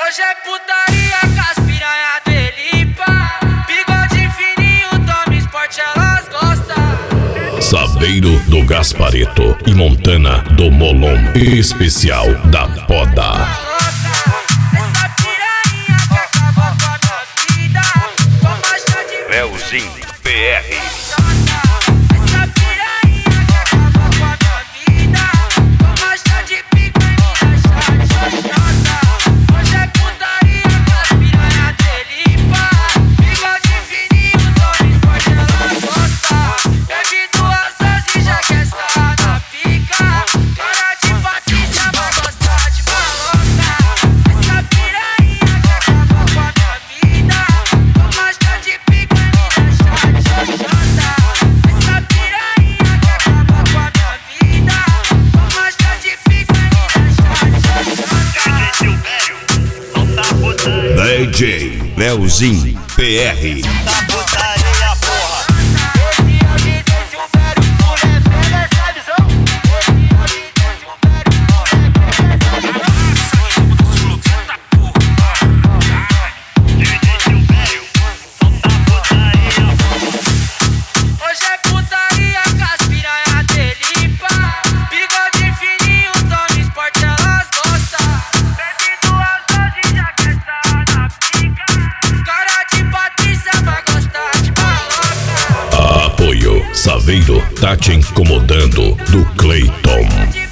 Hoje é putaria com as piranha dele, pá. Bigode fininho, toma esporte, elas gostam. Saveiro do Gaspareto e Montana do Molon, especial da Poda. Essa piranha que acabou com a minha vida, toma chá de Leozinho PR. essa piranha que acabou com a minha vida, toma chá de pica e me deixa de xoxota. Hoje é putaria com as piranha dele, pá. Bigode fininho, toma esporte, elas gostam. Bebe 2 doses e já quer sarrar na pica. Cara de Patrícia vai gostar de maloca. Essa piranha que acabou com a minha vida, toma chá de pica e me deixa de xoxota. Essa piranha que acabou com a minha vida, toma chá de pica e me deixa de xoxota. DJ Leozinho PR. Putaria, porra. Esse homem desse um velho mulher, pega essa visão. Esse homem desse um velho mulher, pega essa visão. Hoje é putaria com as piranha dele, pá. Bigode fininho, toma esporte, elas gostam. Bebe 2 doses e já quer sarrar na pica. Cara de Patrícia vai gostar de maloca. Apoio Saveiro tá te incomodando do Clayton.